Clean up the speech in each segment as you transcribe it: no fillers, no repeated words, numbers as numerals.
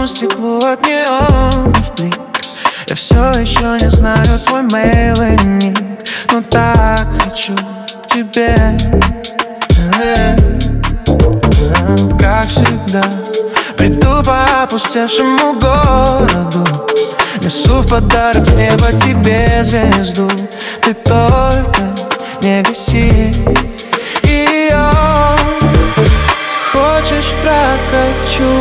бетонному стеклу от неонов блик. Я все еще не знаю твой мейл и ник, но так хочу к тебе. Как всегда приду по опустевшему городу, несу в подарок с неба тебе звезду. Ты только не гаси ее. Хочешь, прокачу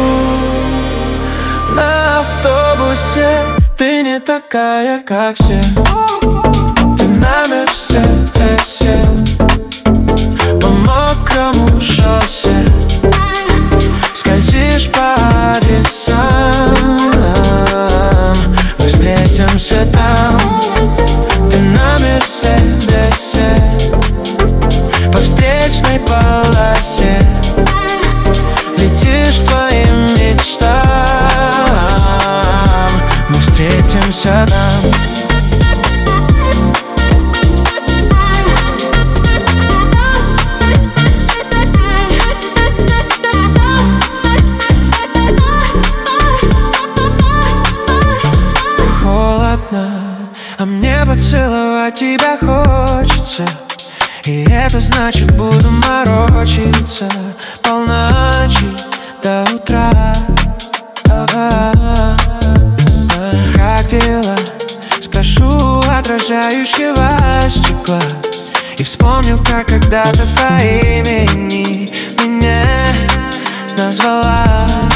на автобусе. Ты не такая, как все. Ты на Мерседесе по мокрому шоссе скользишь по адресам. Мы встретимся там. Ты на Мерседесе по встречной полосе летишь к твоим мечтам. Мы встретимся там. А мне поцеловать тебя хочется, и это значит буду морочиться полночи до утра. Как дела? Спрошу отражающего стекла и вспомню, как когда-то по имени меня назвала.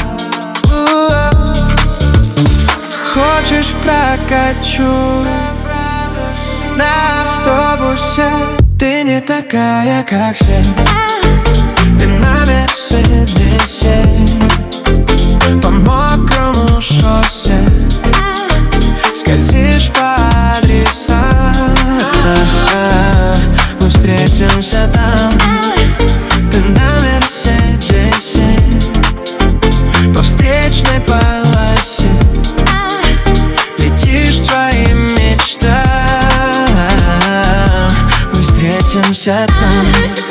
Хочешь, прокачу на автобусе. Ты не такая, как все. Ты на Мерседесе по мокрому шоссе скользишь по адресам. Мы встретимся там. Ты на Мерседесе по встречной полосе летишь к твоим мечтам. Мы встретимся там.